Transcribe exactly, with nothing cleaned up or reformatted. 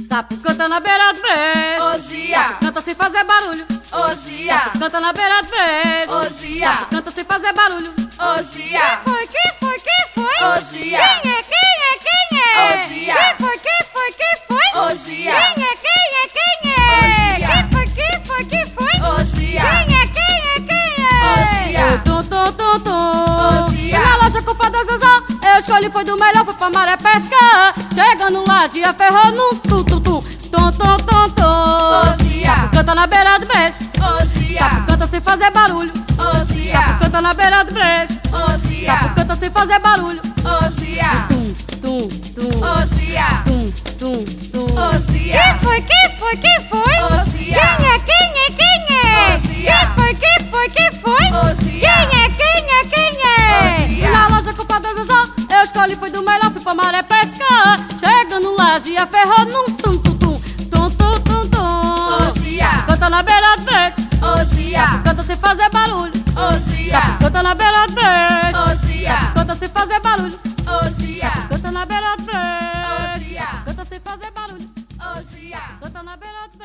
Sapo canta na beira do brejo. Ozia. Sapo canta sem fazer barulho. Ozia. Sapo canta na beira do brejo. Ozia. Sapo canta sem fazer barulho. Ozia. Quem foi, quem foi, quem foi? Ozia. Quem é, quem é, quem é? Ozia. Quem foi, quem foi, quem foi? Ozia. Quem é, quem é, quem é? Ozia. Quem foi, quem foi, quem foi? Ozia. Quem é, quem é, quem é? Ozia. Tum, tum, tum, tum. Ozia. Na loja culpa da Zezó, eu escolhi foi do melhor, foi pra maré pescar. Chegando lá, Gia ferrou num tum, tum, tum. Tum, tum, tum, tum. Ozia. Sapo canta na beira do brejo. Ozia. Sapo canta sem fazer barulho. Ozia. Sapo canta na beira do brejo. Ozia. Sapo canta sem fazer barulho. Ozia. Tum, tum, tum. Ozia. Tum, tum, tum. Ozia. Quem foi, quem foi, quem foi? Ozia. Quem é, quem é, quem é? Ozia. Quem foi, quem foi, quem foi? Ozia. Quem é, quem é, quem é? Ozia. Na loja culpa da Zezó, eu escolhi foi do melhor, fui pra maré pescar. Chegando lá, Gia ferrou num tum, tum, tum. Tum, tum, tum, tum. Ozia. Canta na beira do brejo. Ozia. Canta sem fazer barulho. Ozia. Canta na beira do brejo. Ozia. Canta sem fazer barulho. Ozia. Canta na beira do brejo. Ozia. Canta sem fazer barulho. Ozia. Canta na beira do